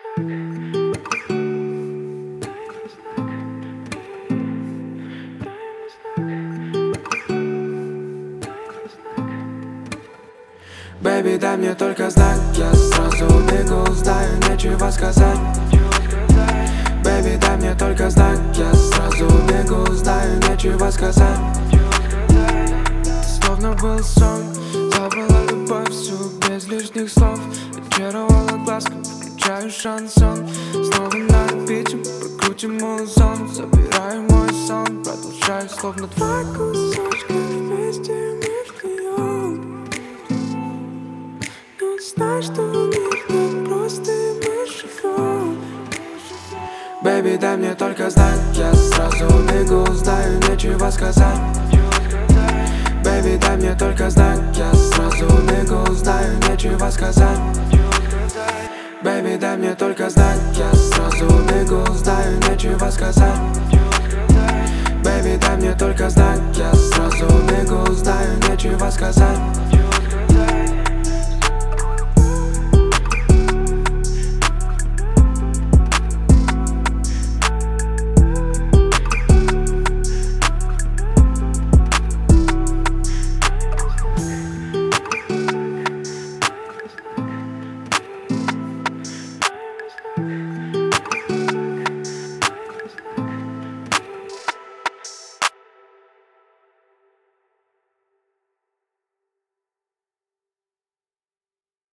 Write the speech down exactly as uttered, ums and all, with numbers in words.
Бэйби, дай мне только знак, я сразу убегу, знаю, нечего сказать. Бэйби, дай мне только знак, я сразу убегу, знаю, нечего сказать. Словно был сон, забыла любовь всю без лишних слов. Очаровала глазком, включаю шансон. Снова на репите, прокрутим музон. Забираю мой сон, продолжаю, словно два кусочка вместе мы вдвоем. Но знай, что мир не просто, и мы живем. Бэйби, дай мне только знак, я сразу убегу, знаю, нечего сказать. Бэйби, дай мне только знак, я сразу убегу, знаю, нечего сказать. Бэйби, дай мне только знак, я сразу убегу, знаю, нечего сказать. Бэйби, дай мне только знак, я сразу убегу, знаю, нечего сказать.